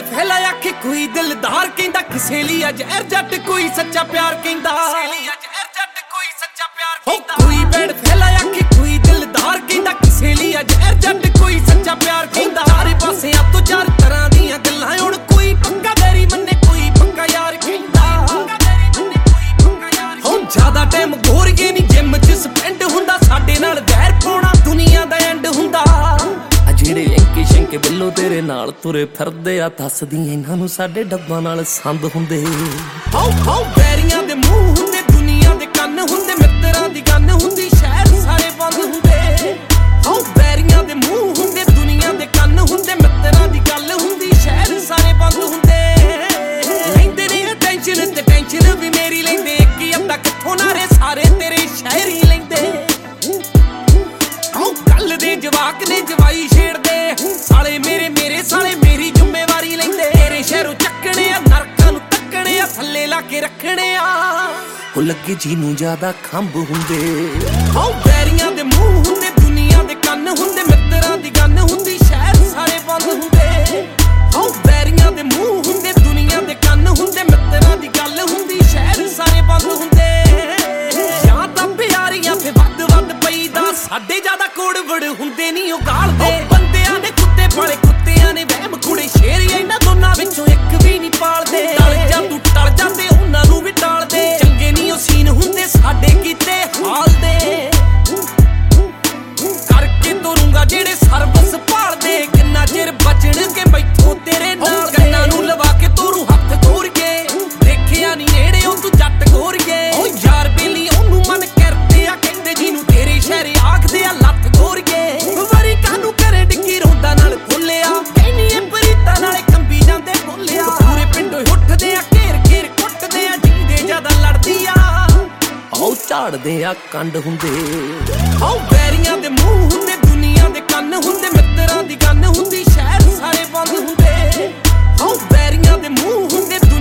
फैला आखे कोई दिलदार कहंदा किसे लिए जहर जट कोई सच्चा प्यार कहंदा कोई बैठ फैला आखे कोई दिलदार कहंदा किसे लिए जहर जट कोई सच्चा प्यार कहंदा चारे पासे अब तो चार तरह दियां गल्लां हुण कोई पक्का बैरी मन्ने कोई पक्का यार कहंदा हुण ज्यादा टाइम गोरगे नहीं जिम च स्पेंड हुंदा साडे नाल वैर पाउणा दुनिया दा एंड हुंदा ਜਿਹੜੇ ਅੰਕੇ ਸ਼ੰਕੇ ਬਿੱਲੋ ਤੇਰੇ ਨਾਲ ਤੁਰੇ ਫਿਰਦੇ ਆ ਦੱਸਦੀ ਇਹਨਾਂ ਨੂੰ ਸਾਡੇ ਡੱਬਾਂ ਨਾਲ ਸੰਦ ਹੁੰਦੇ ਹਾਉ ਹਾਉ ਬੈਰੀਆਂ ਦੇ ਮੂੰਹ ਹੁੰਦੇ ਦੁਨੀਆ ਦੇ ਕੰਨ ਹੁੰਦੇ ਮਿੱਤਰਾਂ ਦੀ ਗੰਨ ਹੁੰਦੀ ਸ਼ਹਿਰ ਸਾਰੇ ਬੰਦ ਹੁੰਦੇ ਹਾਉ ਬੈਰੀਆਂ ਦੇ ਮੂੰਹ ਹੁੰਦੇ ਦੁਨੀਆ ਦੇ ਕੰਨ ਹੁੰਦੇ ਮਿੱਤਰਾਂ ਦੀ ਗੱਲ ਹੁੰਦੀ ਸ਼ਹਿਰ ਸਾਰੇ ਬੰਦ ਹੁੰਦੇ ਲੈਂਦੇ ਨੇ ਟੈਨਸ਼ਨ ਤੇ ਟੈਨਸ਼ਨ ਵੀ ਮੇਰੀ ਲੈਂਦੇ ਇੱਕ ਅੱਧਾ ਕਿੱਥੋਂ ਨਾਰੇ ਸਾਰੇ ਤੇਰੇ ਸ਼ਹਿਰ ਹੀ ਲੈਂਦੇ ਕੱਲ ਦੇ ਜਵਾਕ ਨੇ ਜਵਾਈ ਛੇੜਦੇ ਸਾਲੇ ਮੇਰੇ ਸਾਲੇ ਮੇਰੀ ਜ਼ਿੰਮੇਵਾਰੀ ਲੈਂਦੇ ਤੇਰੇ ਸ਼ਹਿਰੋਂ ਚੱਕਣੇ ਆ ਨਰਕਾਂ ਨੂੰ ਤੱਕਣੇ ਆ ਥੱਲੇ ਲਾ ਕੇ ਰੱਖਣੇ ਆ ਉਹ ਲੱਗੇ ਜੀ ਨੂੰ ਜ਼ਿਆਦਾ ਖੰਭ ਹੁੰਦੇ ਹਾਉ ਬੈਰੀਆਂ ਦੇ ਮੂੰਹ ਹੁੰਦੇ ਦੁਨੀਆ ਦੇ ਕੰਨ ਹੁੰਦੇ ਮਿੱਤਰਾਂ ਦੀ ਗੰਨ ਹੁੰਦੀ ਸ਼ਹਿਰ ਸਾਰੇ ਬੰਦ ਹੁੰਦੇ ਹਾਉ ਬੈਰੀਆਂ ਦੇ ਮੂੰਹ ਹੁੰਦੇ ਦੁਨੀਆ ਦੇ ਕੰਨ ਹੁੰਦੇ ਮਿੱਤਰਾਂ ਦੀ ਗੱਲ ਹੁੰਦੀ ਸ਼ਹਿਰ ਸਾਰੇ ਬੰਦ ਹੁੰਦੇ ਜਾਂ ਤਾਂ ਪਿਆਰੀਆਂ ਫੇ ਵੱਧ ਪਈਦਾ ਸਾਡੇ ਜ਼ਿਆਦਾ ਕੋੜਵੜ ਹੁੰਦੇ ਨਹੀਂ ਉਹ ਗਾਲਦੇ ਬੰਦਿਆਂ ਦੇ ਕੁੱਤੇ ਪਾਲੇ ਕੁੱਤਿਆਂ ਨੇ ਵਹਿਮ ਕੁੜੇ ਸ਼ੇਰ ਇਹਨਾਂ ਦੋਨਾਂ ਵਿੱਚੋਂ ਇੱਕ ਵੀ ਨਹੀਂ ਪਾਲਦੇ ਟਲ ਜਾ ਤੂੰ ਟਲ ਜਾਂਦੇ ਉਹਨਾਂ ਨੂੰ ਵੀ ਟਾਲਦੇ ਚੰਗੇ ਨਹੀਂ ਉਹ ਸੀਨ ਹੁੰਦੇ ਸਾਡੇ ਕੀਤੇ ਹਾਲ ਦੇ ਕਰਕੇ ਤੋਰੂੰਗਾ ਜਿਹੜੇ ਸਰਵਿਸ ਭਾਲਦੇ ਕਿੰਨਾ ਚਿਰ ਬਚਣਗੇ ਮੈਥੋਂ ਤੇਰੇ ਨਾਲ ਕੰਨਾਂ ਨੂੰ ਲਵਾ ਕੇ ਤੋਰੂ ਹੱਥ ਖੋਰ ਕੇ ਦੇਖਿਆ ਨਹੀਂ ਨੇੜੇ ਉਹ ਤੂੰ ਜੱਟ ਖੋਰ ਕੇ ਉਹ ਯਾਰ ਬੇਲੀ ਉਹਨੂੰ ਮਨ ਕਰਦੇ ਆ ਕਹਿੰਦੇ ਜਿਹਨੂੰ ਤੇਰੇ ਸ਼ਹਿਰ ਆਖਦੇ ਆ ਲੱਤ ਖੋਰ ਕੇ ਵਰੀ ਕਾਨੂੰ ਕਰੇ ਡਿੱਕੀ ਰੋਂਦਾ ਨਾਲ ਖੋਲਿਆ ਕਹਿੰਨੀ ਐ ਪਰੀਤਾ ਨਾਲੇ ਕੰਬੀ ਜਾਂਦੇ ਬੋਲਿਆ ਪੂਰੇ ਪਿੰਡੋਂ ਉੱਠਦੇ ਆ ਘੇਰ ਕੁੱਟਦੇ ਆ ਜਿੰਦੇ ਜਿਆਦਾ ਲੜਦੀ ਆ ਆਉ ਝਾੜਦੇ ਆ ਕੰਡ ਹੁੰਦੇ ਆਉ ਬੈਰੀਆਂ ਦੇ ਮੂੰਹ ਹੁੰਦੇ ਦੁਨੀਆ ਦੇ ਕੰਨ ਹੁੰਦੇ ਮਿੱਤਰਾਂ ਦੀ ਗੰਨ ਹੁੰਦੀ ਸ਼ਹਿਰ ਸਾਰੇ ਬੰਦ ਹੁੰਦੇ ਆਉ ਬੈਰੀਆਂ ਦੇ ਮੂੰਹ ਹੁੰਦੇ